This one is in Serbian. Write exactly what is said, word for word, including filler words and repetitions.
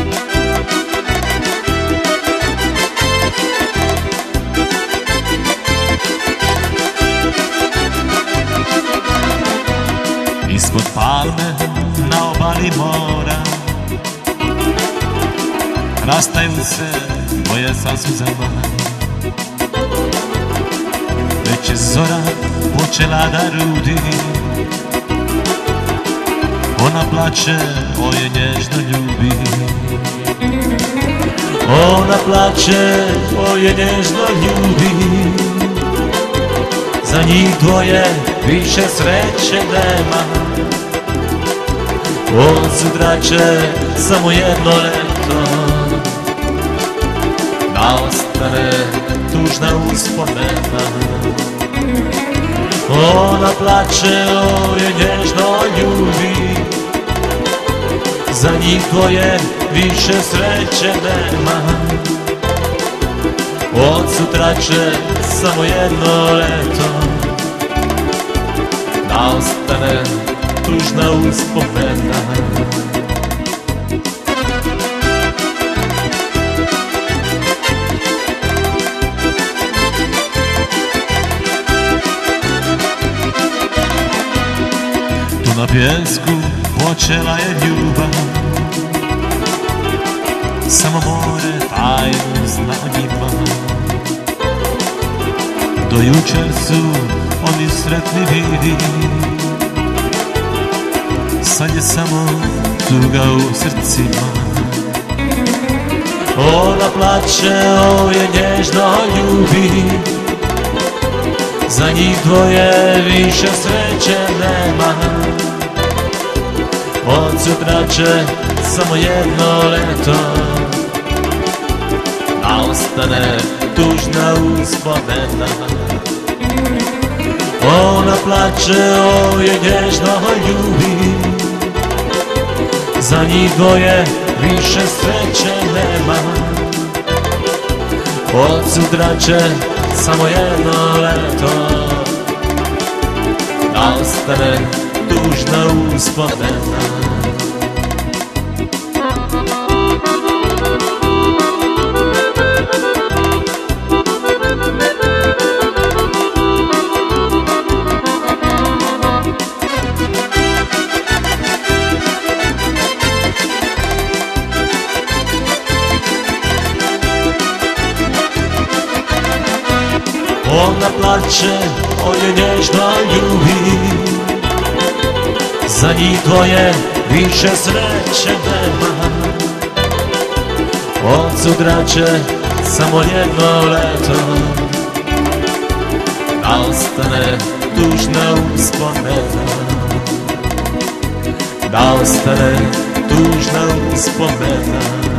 Ispod palme na obali mora rastaju se dvoje sa suzama. Već je zora počela da rudi, ona plače, o je nježno ljubi. Ona plače, o je nježno ljubi. Za njih dvoje više sreće nema. On sutra će samo jedno leto da ostane tužna uspomena. Ona plače, o je nježno ljubi. Za njih dvoje više sreće nema. Od sutra će samo jedno leto da ostane tužna uspomena. Tu na pjesku počela je ljubav, samo more tajnu zna o njima. Do jučer su oni sretni vidi, sad je samo tuga u srcima. Ona plače, o je nježno ljubi. Za njih dvoje više sreće nema. Od sutra će samo jedno leto da ostane tužna uspomena. Ona plače, o je nježno ljubi. Za njih dvoje više sreće nema. Od sutra će samo jedno leto da ostane tužna uspomena. Ona plače, o je nježno ljubi. Za njih dvoje više sreće nema. Od sutra će samo jedno leto da ostane tužna uspomena. Da ostane tužna uspomena.